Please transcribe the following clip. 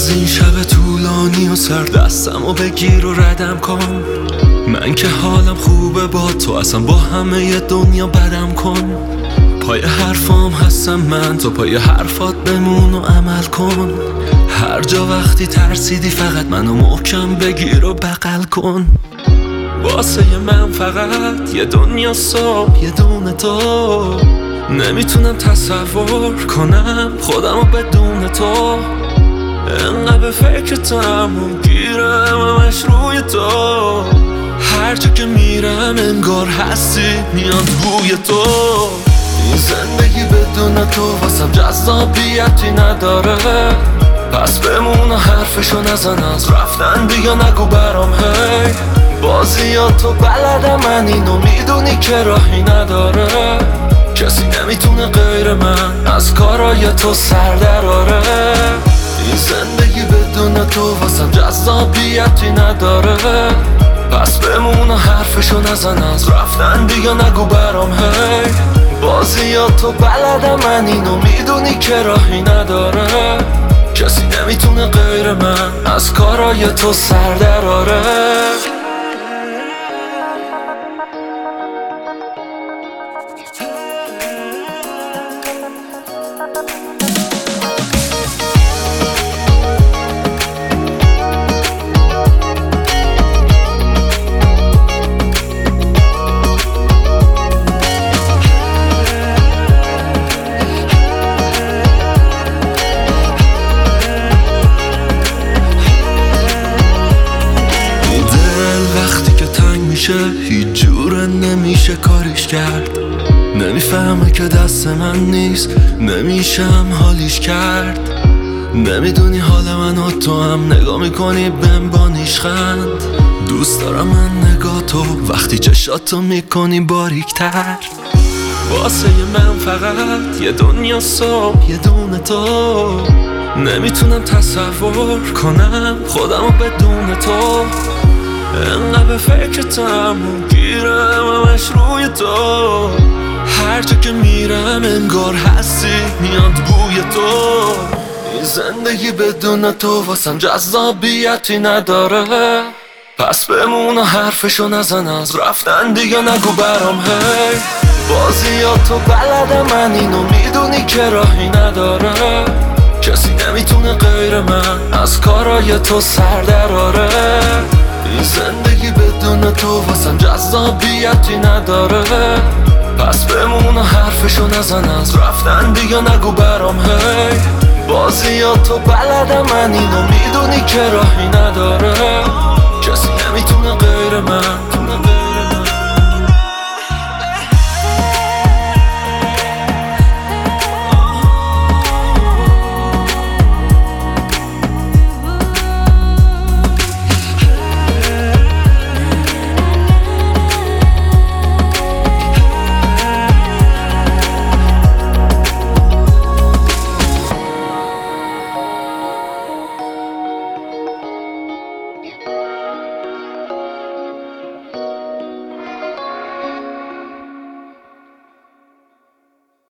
از این شب طولانی و سر دستم و بگیر و ردم کن. من که حالم خوبه با تو، اصلا با همه دنیا بدم کن. پای حرفام هستم من، تو پای حرفات بمون و عمل کن. هر جا وقتی ترسیدی فقط منو محکم بگیر و بغل کن. واسه من فقط یه دنیا صبح، یه دونه تو. نمیتونم تصور کنم خودمو بدون تو. انقدر به فکرتم و گیرم همش روی تو. هر جا که میرم انگار هستی، میاد بوی تو. این زندگی بدون تو واسم جذابیتی نداره. پس بمون و حرفشو نزن، از رفتن دیگه نگو برام. هی بازیاتو بلدم من، اینو میدونی که راهی نداره. کسی نمیتونه غیر من از کارای تو سر دراره. این زندگی بدون تو واسم جذابیتی نداره. پس بمون و حرفشو نزن، از رفتن دیگه نگو برام. هی بازیاتو بلدم من، اینو میدونی که راهی نداره. کسی نمیتونه غیر من از کارای تو سر دراره. هیچ جوره نمیشه کاریش کرد. نمیفهمه که دست من نیست، نمیشم حالیش کرد. نمیدونی حال من و تو هم نگاه میکنی بهم با نیشخند. دوست دارم من نگاه تو وقتی چشاتو میکنی باریکتر. واسه من فقط یه دنیا صبح، یه دونه تو. نمیتونم تصور کنم خودمو بدون تو. انقدر به فکرتم و گیرم همش روی تو. هر جا که میرم انگار هستی، میاد بوی تو. این زندگی بدون تو واسم جذابیتی نداره. پس بمون و حرفشو نزن، از رفتن دیگه نگو برام. هی بازیاتو بلدم من، اینو میدونی که راهی نداره. کسی نمیتونه غیر من از کارای تو سر دراره. این زندگی بدون تو واسم جذابیتی نداره. پس بمون و حرفشو نزن، از رفتن دیگه نگو برام. هی بازیاتو بلدم من، اینو میدونی که راهی نداره. کسی نمیتونه غیر من